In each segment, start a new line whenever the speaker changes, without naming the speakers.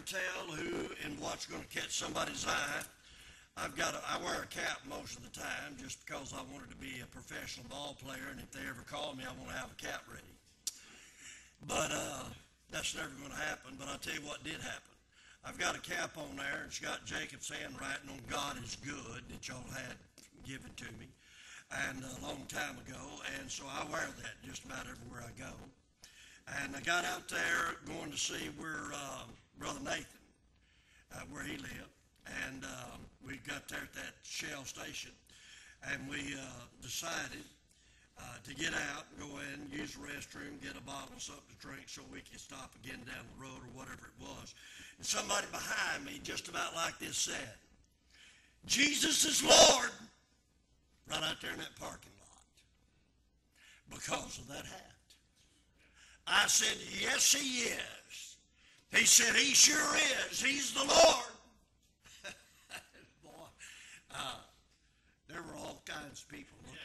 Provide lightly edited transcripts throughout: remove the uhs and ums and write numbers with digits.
tell who and what's going to catch somebody's eye, I wear a cap most of the time just because I wanted to be a professional ball player, and if they ever call me, I want to have a cap ready. But that's never going to happen. But I'll tell you what did happen. I've got a cap on there, and it's got Jacob's handwriting on God is good that y'all had given to me and a long time ago, and so I wear that just about everywhere I go. And I got out there going to see where Brother Nathan, where he lived, and we got there at that Shell station, and we decided to get out, go in, use the restroom, get a bottle of something to drink so we could stop again down the road or whatever it was. And somebody behind me, just about like this, said, "Jesus is Lord," right out there in that parking lot because of that hat. I said, "Yes, he is." He said, "He sure is. He's the Lord." Boy, there were all kinds of people looking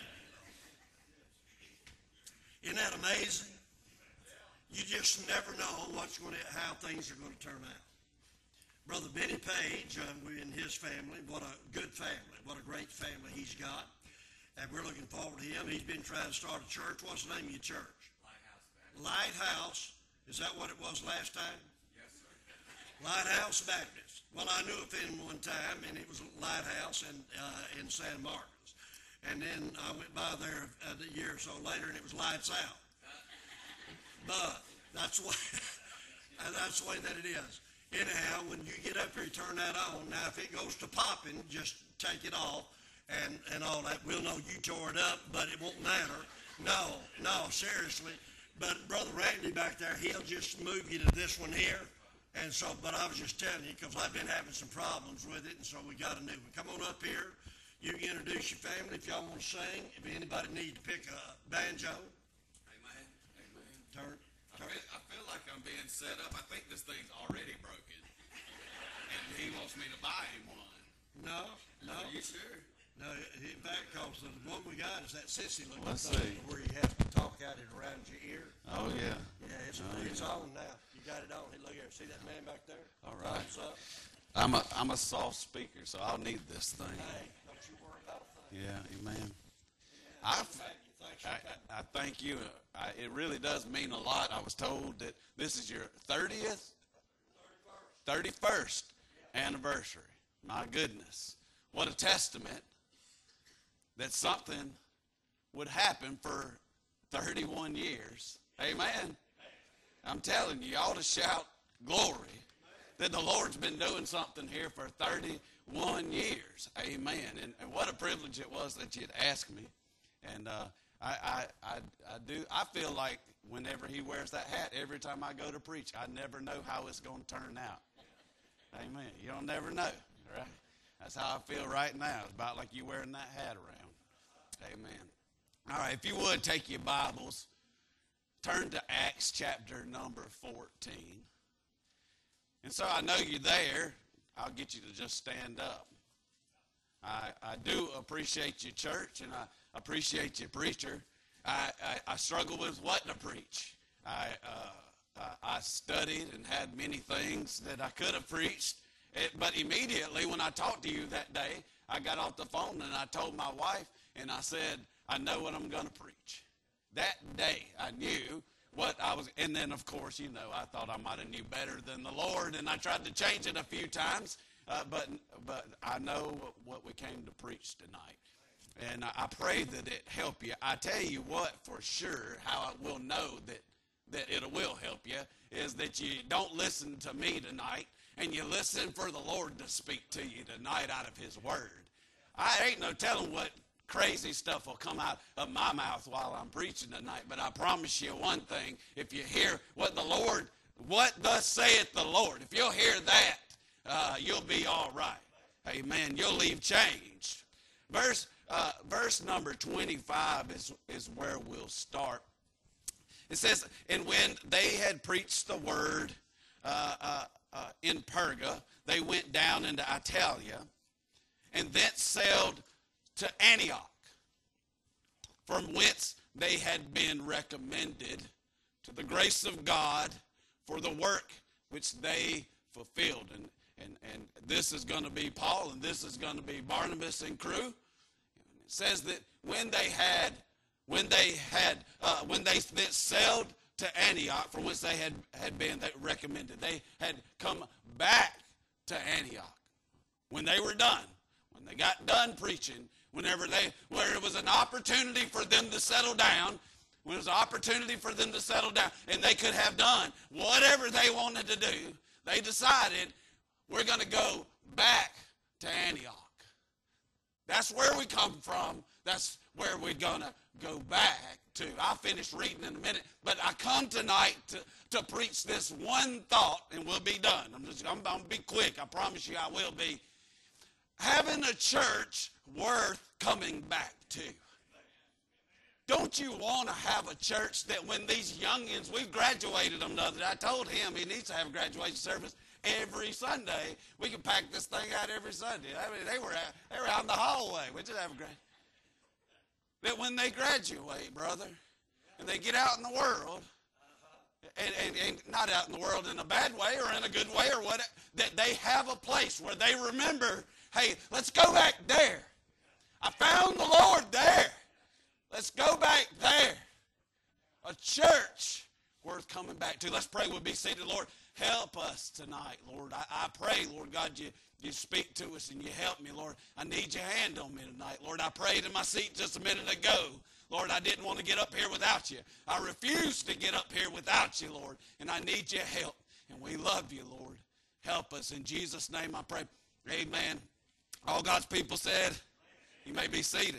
at it. Isn't that amazing? You just never know how things are going to turn out. Brother Benny Page, and his family, what a good family, what a great family he's got. And we're looking forward to him. He's been trying to start a church. What's the name of your church? Lighthouse. Is that what it was last time?
Yes, sir.
Lighthouse Baptist. Well, I knew of him one time, and it was a lighthouse in San Marcos. And then I went by there a year or so later, and it was lights out. But that's the way that it is. Anyhow, when you get up here, you turn that on. Now, if it goes to popping, just take it off and all that. We'll know you tore it up, but it won't matter. No, seriously. But Brother Randy back there, he'll just move you to this one here. And so, but I was just telling you, because I've been having some problems with it, and so we got a new one. Come on up here. You can introduce your family if y'all want to sing. If anybody needs to pick a banjo.
Amen.
Turn.
I feel like I'm being set up. I think this thing's already broken. And he wants me to buy him one.
No.
Are you sure?
No, in fact, because the one we got is that sissy looking
Let's
thing
see.
where you have to talk at it around your ear.
Oh, yeah.
Yeah, it's on now. You got it on. Hey, look here. See that man back there?
All right.
Thumbs up.
I'm a soft speaker, so I'll need this thing.
Hey, don't you worry about a thing.
Yeah, amen.
Thank you.
I thank you. It really does mean a lot. I was told that this is your 31st anniversary. My goodness. What a testament that something would happen for 31 years. Amen. I'm telling you, you ought to shout glory that the Lord's been doing something here for 31 years. Amen. And what a privilege it was that you'd ask me. And I feel like whenever he wears that hat, every time I go to preach, I never know how it's going to turn out. Amen. You don't never know, right? That's how I feel right now. It's about like you wearing that hat around. Amen. All right, if you would, take your Bibles. Turn to Acts chapter number 14. And so I know you're there. I'll get you to just stand up. I do appreciate your church, and I appreciate your preacher. I struggle with what to preach. I studied and had many things that I could have preached. But immediately when I talked to you that day, I got off the phone and I told my wife, and I said, I know what I'm going to preach. That day I knew what I was, and then of course, I thought I might have knew better than the Lord, and I tried to change it a few times, but I know what we came to preach tonight. And I pray that it help you. I tell you what, for sure, how I will know that it will help you is that you don't listen to me tonight, and you listen for the Lord to speak to you tonight out of his word. I ain't no telling what crazy stuff will come out of my mouth while I'm preaching tonight, but I promise you one thing, if you hear what thus saith the Lord, if you'll hear that, you'll be all right. Amen. You'll leave changed. Verse number 25 is where we'll start. It says, and when they had preached the word in Perga, they went down into Italia, and thence sailed to Antioch, from whence they had been recommended to the grace of God for the work which they fulfilled. And this is going to be Paul, and this is going to be Barnabas and crew. It says that when they sailed to Antioch, from which they had been recommended, they had come back to Antioch. When they were done, when they got done preaching, where it was an opportunity for them to settle down, when it was an opportunity for them to settle down, and they could have done whatever they wanted to do, they decided, we're going to go back to Antioch. That's where we come from. That's where we're going to go back to. I'll finish reading in a minute, but I come tonight to preach this one thought, and we'll be done. I'm going to be quick. I promise you I will be. Having a church worth coming back to. Don't you want to have a church that when these youngins, we graduated them the other day. I told him he needs to have a graduation service every Sunday. We can pack this thing out every Sunday. I mean, they were out in the hallway. We just have a that when they graduate, brother, and they get out in the world, and not out in the world in a bad way or in a good way or what, that they have a place where they remember, hey, let's go back there. I found the Lord there. Let's go back there. A church worth coming back to. Let's pray. We'll be seated. Lord, help us tonight, Lord. I pray, Lord God, you speak to us and you help me, Lord. I need your hand on me tonight. Lord, I prayed in my seat just a minute ago. Lord, I didn't want to get up here without you. I refuse to get up here without you, Lord. And I need your help. And we love you, Lord. Help us. In Jesus' name I pray. Amen. All God's people said, you may be seated.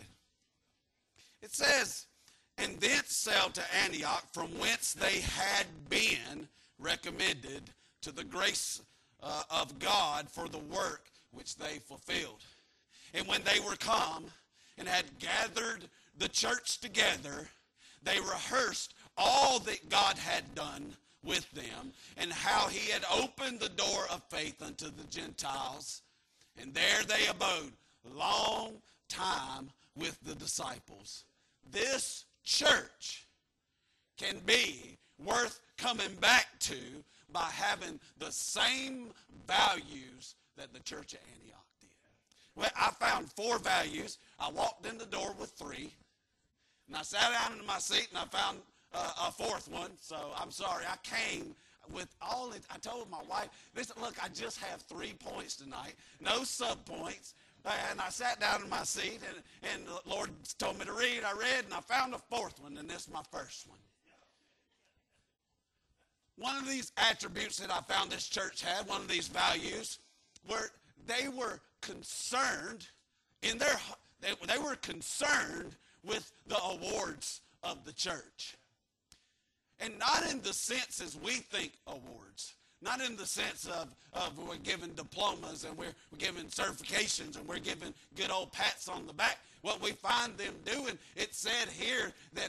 It says, and thence sailed to Antioch, from whence they had been recommended to the grace of God for the work which they fulfilled. And when they were come and had gathered the church together, they rehearsed all that God had done with them, and how he had opened the door of faith unto the Gentiles. And there they abode long time with the disciples. This church can be worth coming back to by having the same values that the church at Antioch did. Well, I found 4 values. I walked in the door with 3. And I sat down in my seat and I found a 4th one. So I'm sorry. I came with all it. I told my wife, listen, look, I just have 3 points tonight. No sub-points. And I sat down in my seat, and the Lord told me to read. I read, and I found a 4th one, and this is my first one. One of these attributes that I found this church had, one of these values, were they were concerned they were concerned with the awards of the church. And not in the sense as we think awards. Not in the sense of we're giving diplomas and we're giving certifications and we're giving good old pats on the back. What we find them doing, it said here that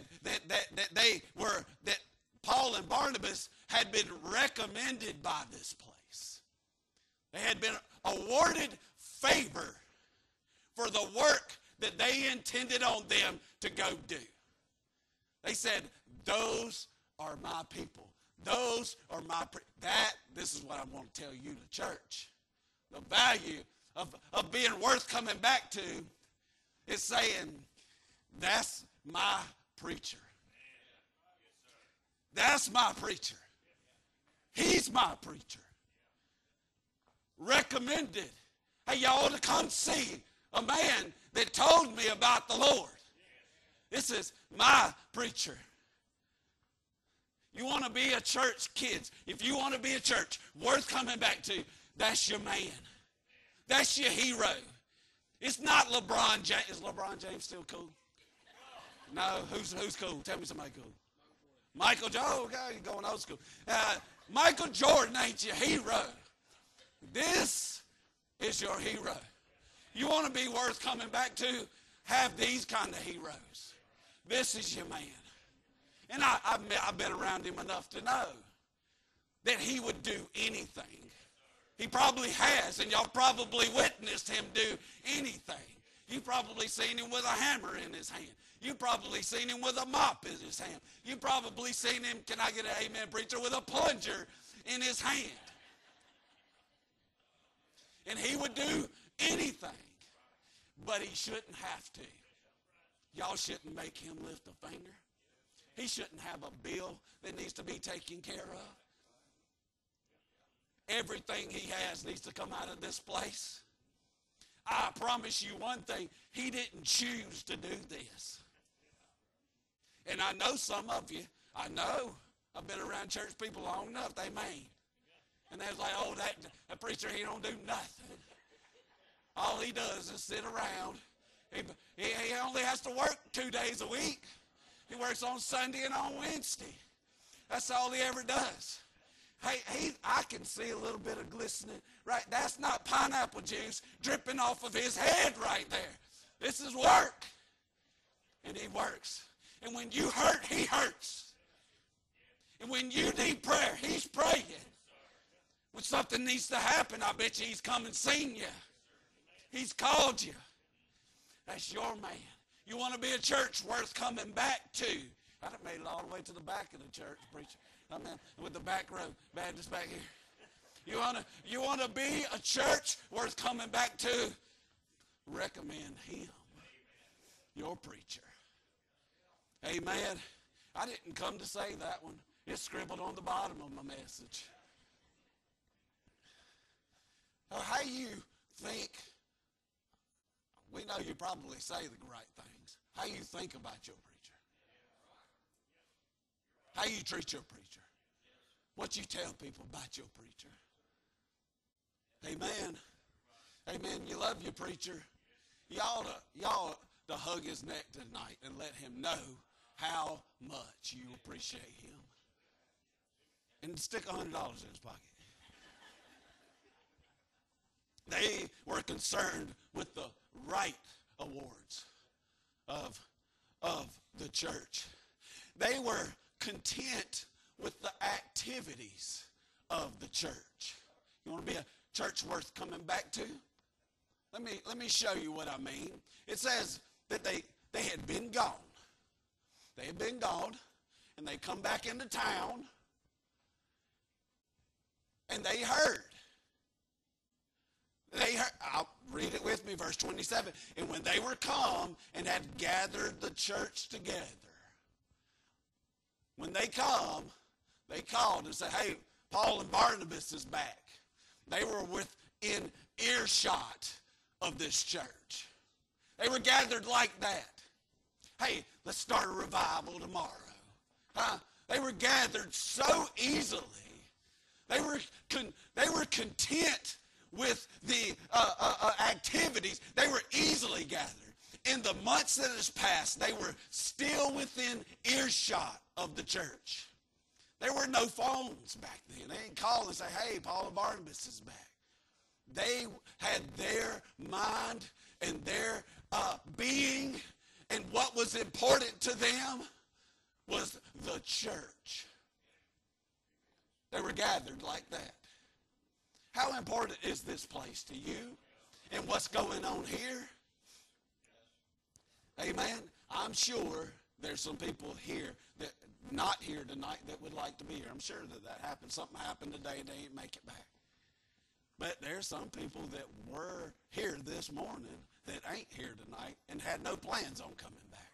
Paul and Barnabas had been recommended by this place. They had been awarded favor for the work that they intended on them to go do. They said, those are my people. Those are this is what I want to tell you, the church. The value of being worth coming back to is saying, that's my preacher. That's my preacher. He's my preacher. Recommended. Hey, y'all ought to come see a man that told me about the Lord. This is my preacher. You want to be a church, kids. If you want to be a church worth coming back to, that's your man. That's your hero. It's not LeBron James. Is LeBron James still cool? No, who's cool? Tell me somebody cool. Michael Jordan. Oh, okay, you're going old school. Michael Jordan ain't your hero. This is your hero. You want to be worth coming back to? Have these kind of heroes. This is your man. And I've been around him enough to know that he would do anything. He probably has, and y'all probably witnessed him do anything. You've probably seen him with a hammer in his hand. You've probably seen him with a mop in his hand. You've probably seen him, can I get an amen, preacher, with a plunger in his hand. And he would do anything, but he shouldn't have to. Y'all shouldn't make him lift a finger. He shouldn't have a bill that needs to be taken care of. Everything he has needs to come out of this place. I promise you one thing, he didn't choose to do this. And I know some of you, I've been around church people long enough, they mean. And they're like, oh, that preacher, he don't do nothing. All he does is sit around. He only has to work 2 days a week. He works on Sunday and on Wednesday. That's all he ever does. Hey, I can see a little bit of glistening. Right, that's not pineapple juice dripping off of his head right there. This is work. And he works. And when you hurt, he hurts. And when you need prayer, he's praying. When something needs to happen, I bet you he's come and seen you. He's called you. That's your man. You want to be a church worth coming back to. I done made it all the way to the back of the church, preacher. I mean, with the back row, Baptist back here. You want to be a church worth coming back to? Recommend him, your preacher. Amen. I didn't come to say that one. It's scribbled on the bottom of my message. How you think, we know you probably say the right things. How you think about your preacher. How you treat your preacher. What you tell people about your preacher. Amen. Amen. You love your preacher. You ought to hug his neck tonight and let him know how much you appreciate him. And stick $100 in his pocket. They were concerned with the right awards of the church. They were content with the activities of the church. You want to be a church worth coming back to? Let me show you what I mean. It says that they had been gone. They had been gone, and they come back into town, and they heard. I'll read it with me, verse 27. And when they were come and had gathered the church together, when they come, they called and said, hey, Paul and Barnabas is back. They were within earshot of this church. They were gathered like that. Hey, let's start a revival tomorrow. They were gathered so easily. They were content with the activities. They were easily gathered. In the months that has passed, they were still within earshot of the church. There were no phones back then. They didn't call and say, hey, Paul and Barnabas is back. They had their mind and their being, and what was important to them was the church. They were gathered like that. How important is this place to you and what's going on here? Amen. I'm sure there's some people here that not here tonight that would like to be here. I'm sure that happened. Something happened today and they didn't make it back. But there's some people that were here this morning that ain't here tonight and had no plans on coming back.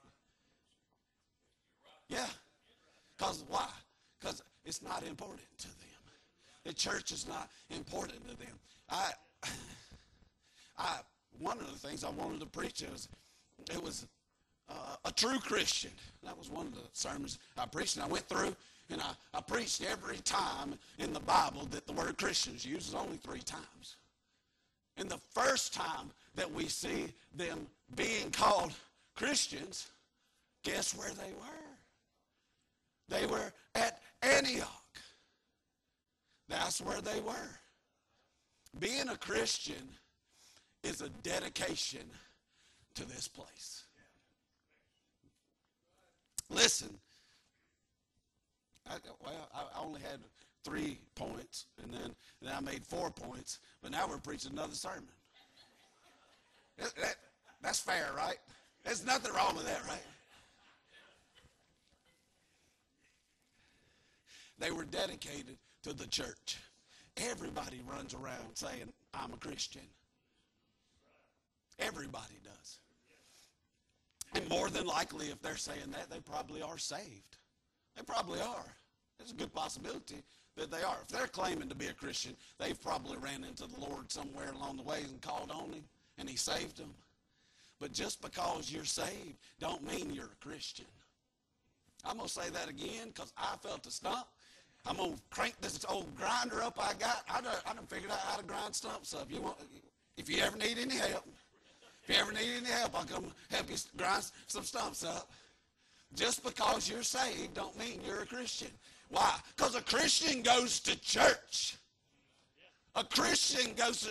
Yeah. Because why? Because it's not important to them. The church is not important to them. One of the things I wanted to preach was a true Christian. That was one of the sermons I preached, and I went through and I preached every time in the Bible that the word Christian is used. It's only 3 times. And the first time that we see them being called Christians, guess where they were? They were at Antioch. That's where they were. Being a Christian is a dedication to this place. Listen, I only had 3 points, and then I made 4 points, but now we're preaching another sermon. That's fair, right? There's nothing wrong with that, right? They were dedicated to the church. Everybody runs around saying, I'm a Christian. Everybody does. And more than likely, if they're saying that, they probably are saved. They probably are. There's a good possibility that they are. If they're claiming to be a Christian, they've probably ran into the Lord somewhere along the way and called on him, and he saved them. But just because you're saved don't mean you're a Christian. I'm going to say that again because I felt a stump. I'm going to crank this old grinder up I got. I done figured out how to grind stumps up. If you ever need any help, I'll come help you grind some stumps up. Just because you're saved don't mean you're a Christian. Why? Because a Christian goes to church. A Christian goes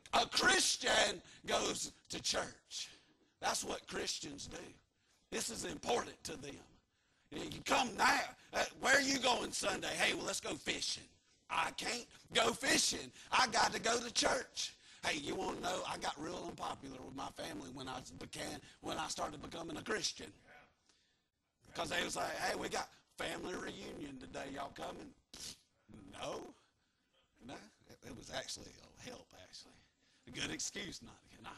to church. That's what Christians do. This is important to them. You come now. Where are you going Sunday? Hey, well, let's go fishing. I can't go fishing. I got to go to church. Hey, you want to know? I got real unpopular with my family when I started becoming a Christian. Because they was like, hey, we got family reunion today. Y'all coming? No. It was actually a help, actually. A good excuse not to get.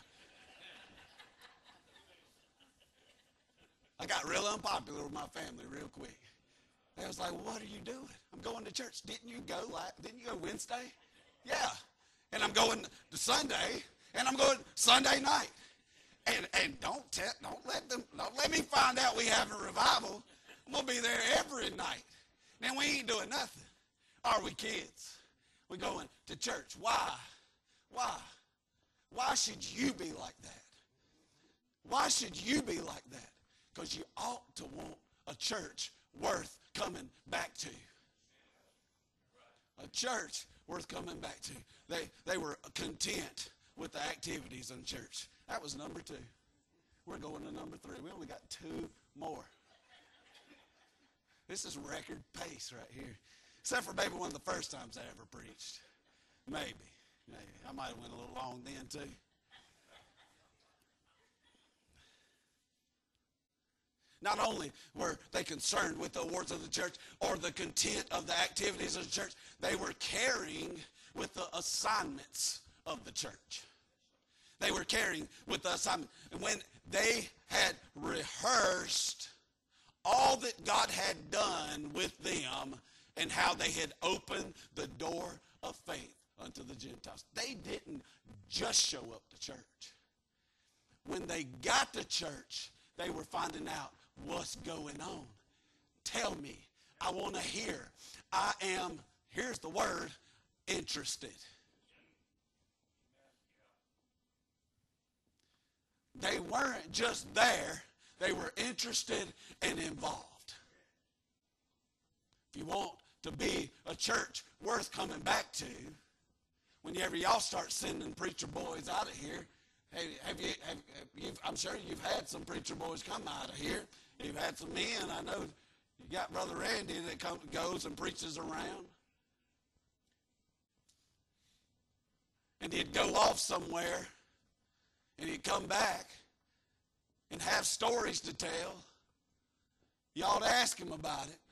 I got real unpopular with my family real quick. They was like, well, what are you doing? I'm going to church. Didn't you go Wednesday? Yeah. And I'm going to Sunday, and I'm going Sunday night. And don't let me find out we have a revival. I'm gonna be there every night. Then we ain't doing nothing. Are we kids? We're going to church. Why? Why should you be like that? Why should you be like that? Because you ought to want a church worth coming back to. A church worth coming back to. They were content with the activities in church. That was number 2. We're going to number 3. We only got 2 more. This is record pace right here. Except for maybe one of the first times I ever preached. Maybe. I might have went a little long then too. Not only were they concerned with the awards of the church or the content of the activities of the church, they were caring with the assignments of the church. They were caring with the assignment. When they had rehearsed all that God had done with them and how they had opened the door of faith unto the Gentiles. They didn't just show up to church. When they got to church, they were finding out what's going on. Tell me. I want to hear. I am, here's the word, interested. They weren't just there. They were interested and involved. If you want to be a church worth coming back to, whenever y'all start sending preacher boys out of here, hey, I'm sure you've had some preacher boys come out of here. You've had some men. I know you got Brother Randy that goes and preaches around. And he'd go off somewhere, and he'd come back and have stories to tell. You ought to ask him about it.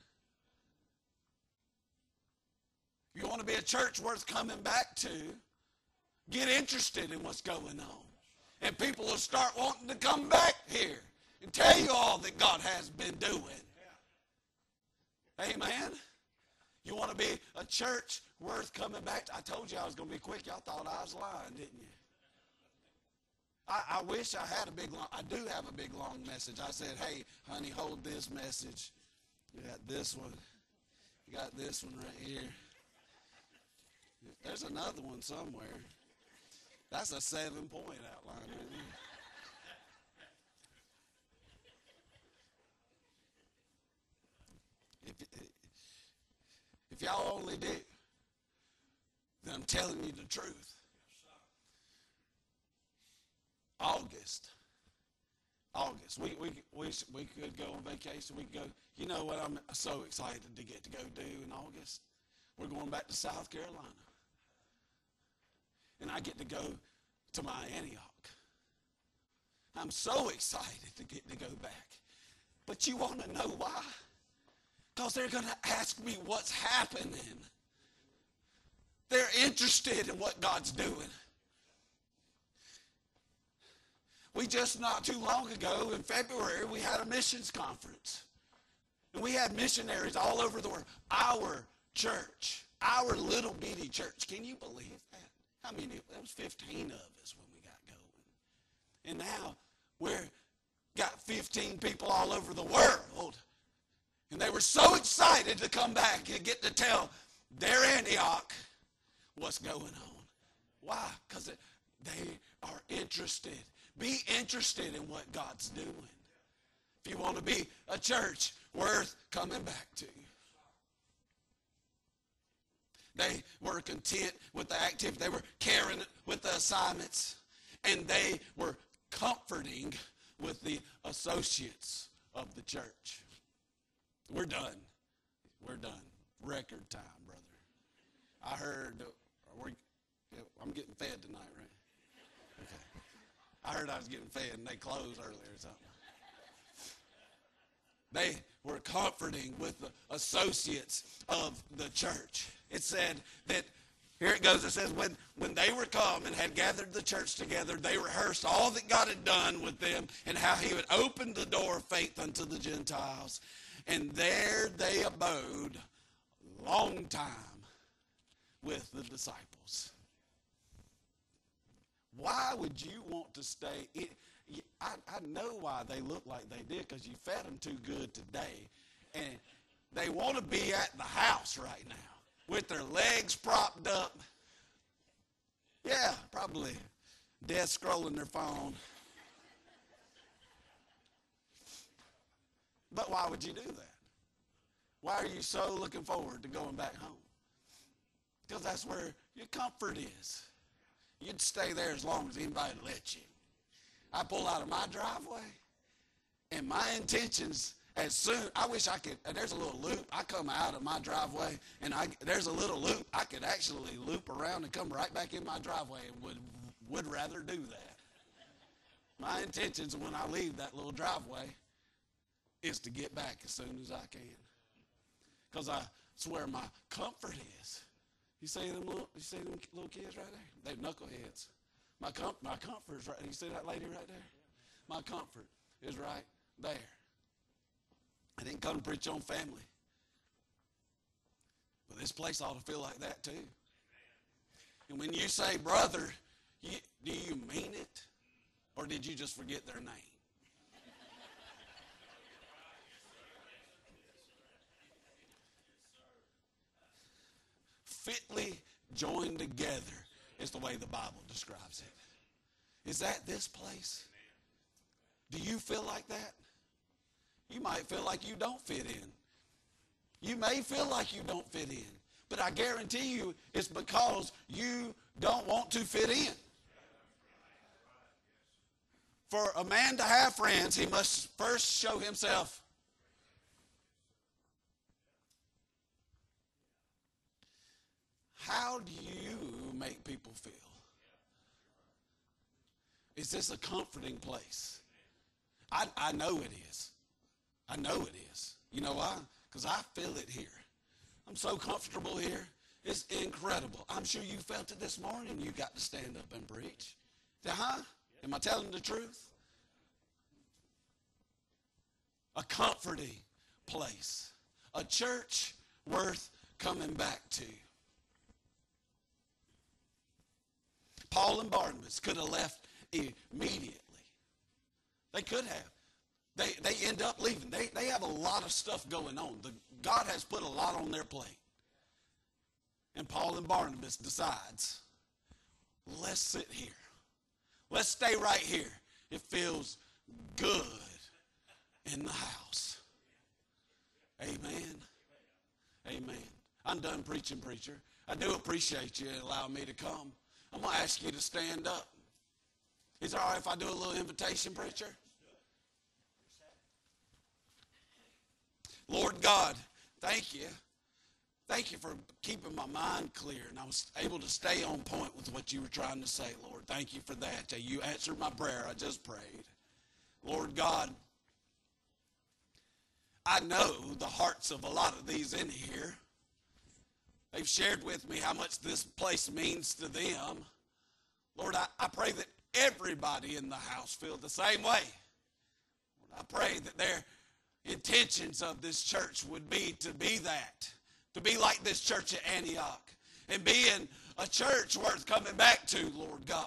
If you want to be a church worth coming back to, get interested in what's going on. And people will start wanting to come back here and tell you all that God has been doing. Amen? You want to be a church worth coming back to? I told you I was going to be quick. Y'all thought I was lying, didn't you? I wish I had I do have a big, long message. I said, hey, honey, hold this message. You got this one. You got this one right here. There's another one somewhere. That's a 7-point outline right there. If y'all only did, then I'm telling you the truth. August. We could go on vacation. We could go. You know what I'm so excited to get to go do in August? We're going back to South Carolina. And I get to go to my Antioch. I'm so excited to get to go back. But you want to know why? Because they're going to ask me what's happening. They're interested in what God's doing. We just not too long ago in February, we had a missions conference. And we had missionaries all over the world. Our church, our little bitty church. Can you believe that? How many? There was 15 of us when we got going. And now we're got 15 people all over the world. And they were so excited to come back and get to tell their Antioch what's going on. Why? Because they are interested. Be interested in what God's doing. If you want to be a church worth coming back to. They were content with the activity. They were caring with the assignments. And they were comforting with the associates of the church. We're done. We're done. Record time, brother. I heard, I'm getting fed tonight, right? Okay. I heard I was getting fed and they closed earlier or something. They were comforting with the associates of the church. It said that, here it goes, it says, when they were come and had gathered the church together, they rehearsed all that God had done with them and how he would open the door of faith unto the Gentiles. And there they abode a long time with the disciples. Why would you want to stay? I know why they look like they did, because you fed them too good today. And they want to be at the house right now with their legs propped up. Yeah, probably dead scrolling their phone. But why would you do that? Why are you so looking forward to going back home? Because that's where your comfort is. You'd stay there as long as anybody would let you. I pull out of my driveway, and my intentions, as soon, I wish I could, there's a little loop. I come out of my driveway, and there's a little loop. I could actually loop around and come right back in my driveway, and would rather do that. My intentions when I leave that little driveway is to get back as soon as I can. Because that's where my comfort is. You see them little kids right there? They're knuckleheads. My comfort is right there. You see that lady right there? My comfort is right there. I didn't come to preach on family. But this place ought to feel like that too. And when you say brother, do you mean it? Or did you just forget their name? Fitly joined together is the way the Bible describes it. Is that this place? Do you feel like that? You might feel like you don't fit in. You may feel like you don't fit in. But I guarantee you it's because you don't want to fit in. For a man to have friends, he must first show himself. How do you make people feel? Is this a comforting place? I know it is. I know it is. You know why? Because I feel it here. I'm so comfortable here. It's incredible. I'm sure you felt it this morning. You got to stand up and preach. Huh? Am I telling the truth? A comforting place. A church worth coming back to. Paul and Barnabas could have left immediately. They could have. They end up leaving. They have a lot of stuff going on. God has put a lot on their plate. And Paul and Barnabas decides, let's sit here. Let's stay right here. It feels good in the house. Amen. Amen. I'm done preaching, preacher. I do appreciate you allowing me to come. I'm going to ask you to stand up. Is it all right if I do a little invitation, preacher? Lord God, thank you. Thank you for keeping my mind clear, and I was able to stay on point with what you were trying to say, Lord. Thank you for that. You answered my prayer. I just prayed. Lord God, I know the hearts of a lot of these in here. They've shared with me how much this place means to them. Lord, I pray that everybody in the house feel the same way. I pray that their intentions of this church would be to be that, to be like this church at Antioch, and being a church worth coming back to, Lord God.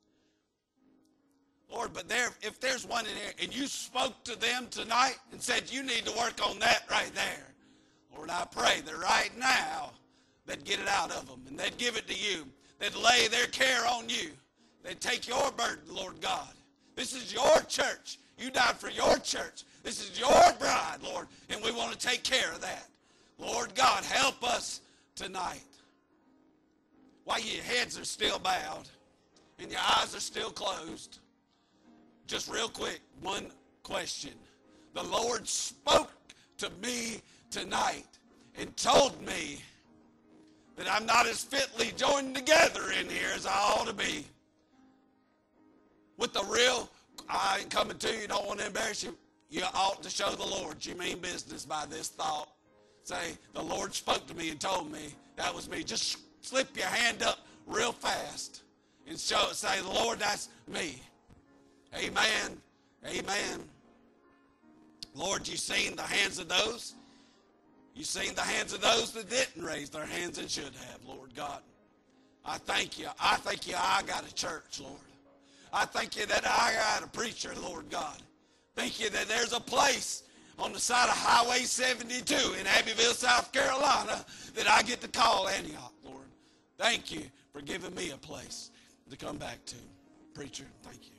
Lord, but if there's one in here and you spoke to them tonight and said you need to work on that right there, Lord, I pray that right now they'd get it out of them and they'd give it to you. They'd lay their care on you. They'd take your burden, Lord God. This is your church. You died for your church. This is your bride, Lord, and we want to take care of that. Lord God, help us tonight. While your heads are still bowed and your eyes are still closed, just real quick, one question. The Lord spoke to me tonight and told me that I'm not as fitly joined together in here as I ought to be. With the real, I ain't coming to you, don't want to embarrass you. You ought to show the Lord you mean business by this thought. Say, the Lord spoke to me and told me that was me. Just slip your hand up real fast and say, Lord, that's me. Amen. Amen. Lord, you seen the hands of those? You seen the hands of those that didn't raise their hands and should have, Lord God. I thank you. I thank you I got a church, Lord. I thank you that I got a preacher, Lord God. Thank you that there's a place on the side of Highway 72 in Abbeville, South Carolina, that I get to call Antioch, Lord. Thank you for giving me a place to come back to. Preacher, thank you.